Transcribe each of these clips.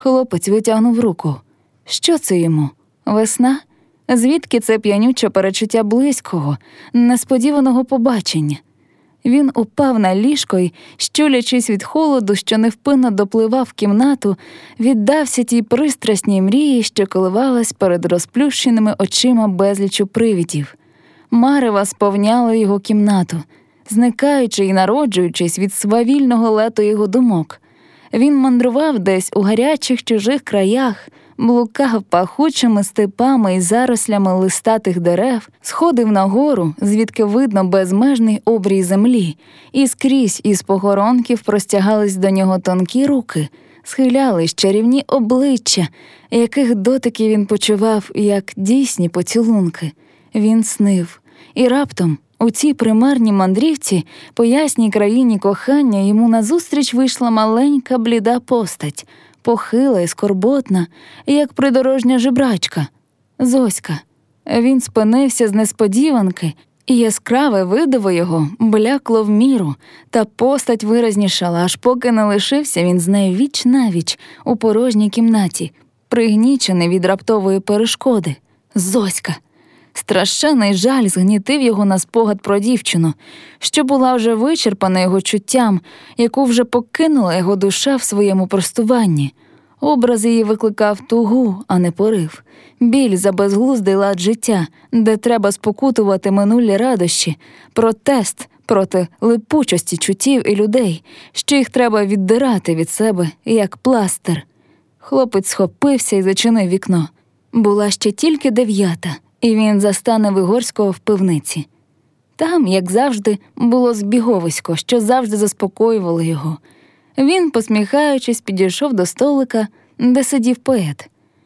Хлопець витягнув руку. Що це йому? Весна? Звідки це п'янюче перечуття близького, несподіваного побачення? Він упав на ліжко й, щулячись від холоду, що невпинно допливав в кімнату, віддався тій пристрасній мрії, що коливалась перед розплющеними очима безлічу привидів. Марева сповняла його кімнату, зникаючи й народжуючись від свавільного лету його думок. Він мандрував десь у гарячих чужих краях, блукав пахучими степами і зарослями листатих дерев, сходив на гору, звідки видно безмежний обрій землі, і скрізь із похоронків простягались до нього тонкі руки, схилялись чарівні обличчя, яких дотики він почував, як дійсні поцілунки. Він снив. І раптом у цій примарній мандрівці, по ясній країні кохання, йому назустріч вийшла маленька бліда постать, похила і скорботна, як придорожня жебрачка. Зоська. Він спинився з несподіванки, і яскраве видиво його блякло в міру, та постать виразнішала, аж поки не лишився він з нею віч-навіч у порожній кімнаті, пригнічений від раптової перешкоди. Зоська! Страшенний жаль згнітив його на спогад про дівчину, що була вже вичерпана його чуттям, яку вже покинула його душа в своєму простуванні. Образ її викликав тугу, а не порив. Біль за безглуздий лад життя, де треба спокутувати минулі радощі, протест проти липучості чуттів і людей, що їх треба віддирати від себе, як пластир. Хлопець схопився і зачинив вікно. Була ще тільки 9, і він застане Вигорського в пивниці. Там, як завжди, було збіговисько, що завжди заспокоювало його. Він, посміхаючись, підійшов до столика, де сидів поет.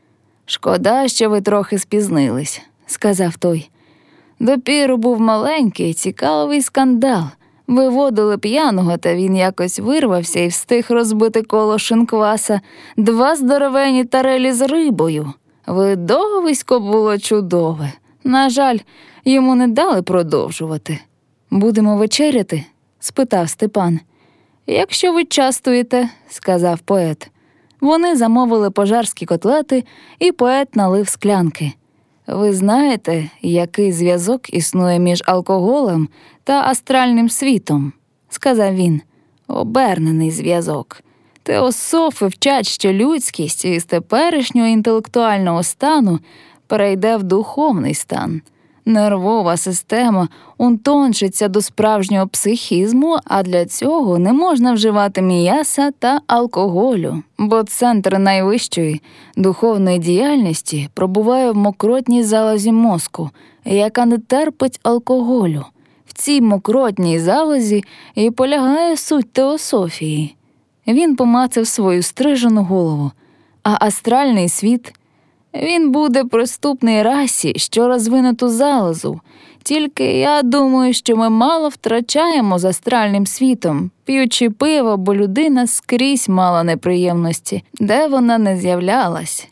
«Шкода, що ви трохи спізнились», – сказав той. «Допіру був маленький, цікавий скандал. Виводили п'яного, та він якось вирвався і встиг розбити коло шинкваса 2 здоровенні тарелі з рибою. Видовисько було чудове. На жаль, йому не дали продовжувати». «Будемо вечеряти?» – спитав Степан. «Якщо ви частуєте», – сказав поет. Вони замовили пожарські котлети, і поет налив склянки. «Ви знаєте, який зв'язок існує між алкоголем та астральним світом?» – сказав він. «Обернений зв'язок. Теософи вчать, що людськість із теперішнього інтелектуального стану перейде в духовний стан. Нервова система утончиться до справжнього психізму, а для цього не можна вживати м'яса та алкоголю, бо центр найвищої духовної діяльності пробуває в мокротній залозі мозку, яка не терпить алкоголю. В цій мокротній залозі і полягає суть теософії». Він помацав свою стрижену голову. «А астральний світ? Він буде приступний расі, що розвинуту залозу. Тільки я думаю, що ми мало втрачаємо з астральним світом, п'ючи пиво, бо людина скрізь мала неприємності, де вона не з'являлась».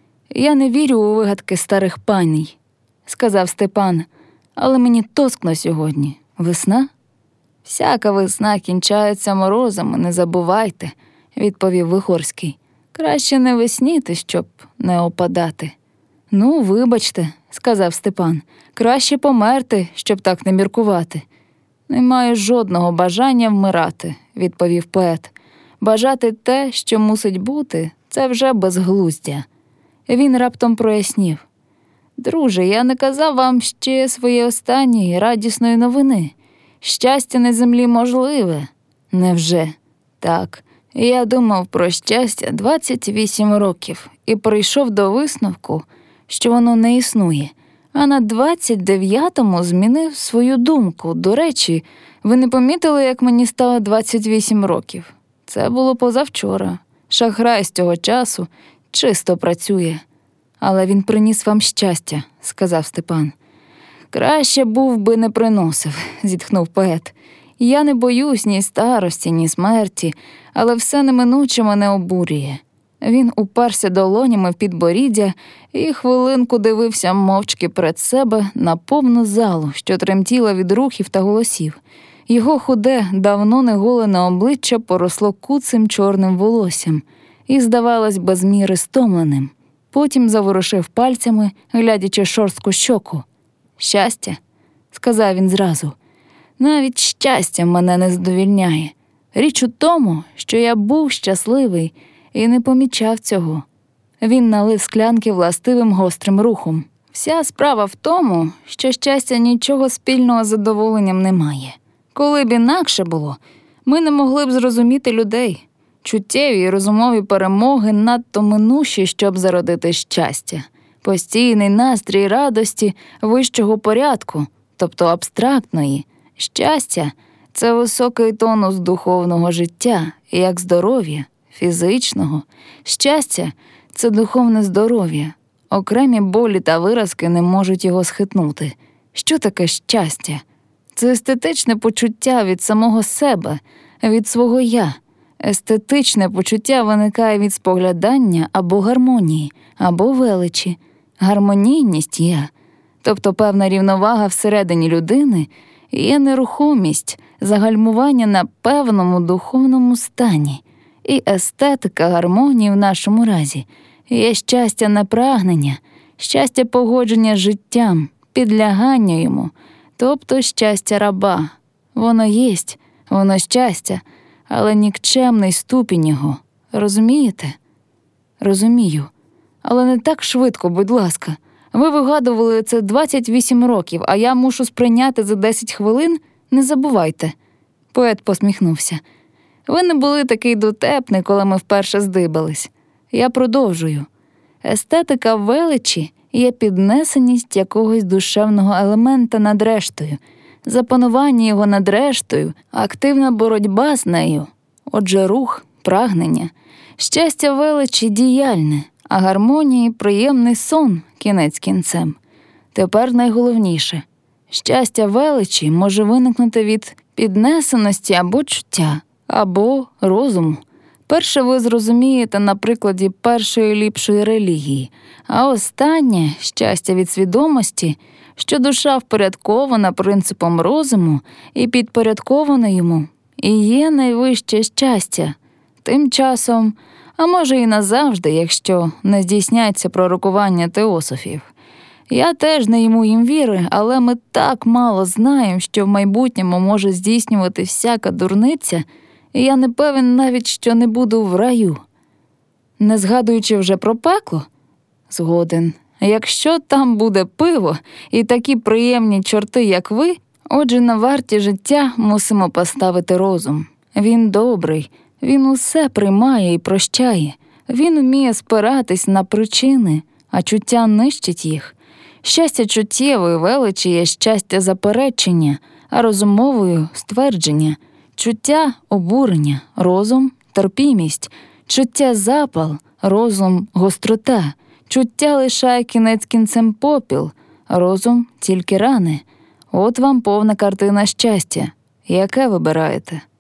«Я не вірю у вигадки старих паній», – сказав Степан, «але мені тоскно сьогодні. Весна?» «Всяка весна кінчається морозами, не забувайте», – відповів Вигорський. «Краще не весніти, щоб не опадати». «Ну, вибачте», – сказав Степан, «краще померти, щоб так не міркувати». «Не маю жодного бажання вмирати», – відповів поет. «Бажати те, що мусить бути, це вже безглуздя». Він раптом прояснів. «Друже, я не казав вам ще своєї останньої радісної новини. Щастя на землі можливе». «Невже?» «Так. Я думав про щастя 28 років і прийшов до висновку, що воно не існує. А на 29-му змінив свою думку. До речі, ви не помітили, як мені стало 28 років? Це було позавчора. Шахрай з цього часу чисто працює». «Але він приніс вам щастя», – сказав Степан. «Краще був би не приносив», – зітхнув поет. «Я не боюсь ні старості, ні смерті, але все неминуче мене обурює». Він уперся долонями в підборіддя і хвилинку дивився мовчки перед себе на повну залу, що тремтіла від рухів та голосів. Його худе, давно неголене обличчя поросло куцим чорним волоссям. і, здавалось, без міри стомленим. Потім заворушив пальцями, глядячи шорстку щоку. «Щастя?» – сказав він зразу. «Навіть щастя мене не задовільняє. Річ у тому, що я був щасливий і не помічав цього». Він налив склянки властивим гострим рухом. «Вся справа в тому, що щастя нічого спільного з задоволенням не має. Коли б інакше було, ми не могли б зрозуміти людей. Чуттєві і розумові перемоги надто минуші, щоб зародити щастя. Постійний настрій радості вищого порядку, тобто абстрактної. Щастя – це високий тонус духовного життя, як здоров'я, фізичного. Щастя – це духовне здоров'я. Окремі болі та виразки не можуть його схитнути. Що таке щастя? Це естетичне почуття від самого себе, від свого «я». Естетичне почуття виникає від споглядання або гармонії, або величі. Гармонійність «я», тобто певна рівновага всередині людини, є нерухомість, загальмування на певному духовному стані. І естетика гармонії в нашому разі є щастя на прагнення, щастя погодження з життям, підлягання йому, тобто щастя раба. Воно єсть, воно щастя, але нікчемний ступінь його. Розумієте? Розумію. Але не так швидко, будь ласка. Ви вигадували це 28 років, а я мушу сприйняти за 10 хвилин? Не забувайте. Поет посміхнувся. Ви не були такий дотепний, коли ми вперше здибались. Я продовжую. Естетика величі є піднесеність якогось душевного елемента над рештою, запанування його над рештою, активна боротьба з нею. Отже, рух, прагнення. Щастя величі діяльне, а гармонії приємний сон кінець кінцем. Тепер найголовніше. Щастя величі може виникнути від піднесеності або чуття, або розуму. Перше ви зрозумієте на прикладі першої ліпшої релігії, а останнє – щастя від свідомості, що душа впорядкована принципом розуму і підпорядкована йому, і є найвище щастя. Тим часом, а може і назавжди, якщо не здійсняться пророкування теософів. Я теж не йму їм віри, але ми так мало знаємо, що в майбутньому може здійснювати всяка дурниця, і я не певен навіть, що не буду в раю. Не згадуючи вже про пекло? Згоден. Якщо там буде пиво і такі приємні чорти, як ви, отже, на варті життя мусимо поставити розум. Він добрий, він усе приймає і прощає. Він уміє спиратись на причини, а чуття нищить їх. Щастя чуттєвої величі є щастя заперечення, а розумовою – ствердження. Чуття – обурення, розум – терпімість, чуття – запал, розум – гострота, чуття лишає кінець кінцем попіл, розум – тільки рани. От вам повна картина щастя. Яке вибираєте?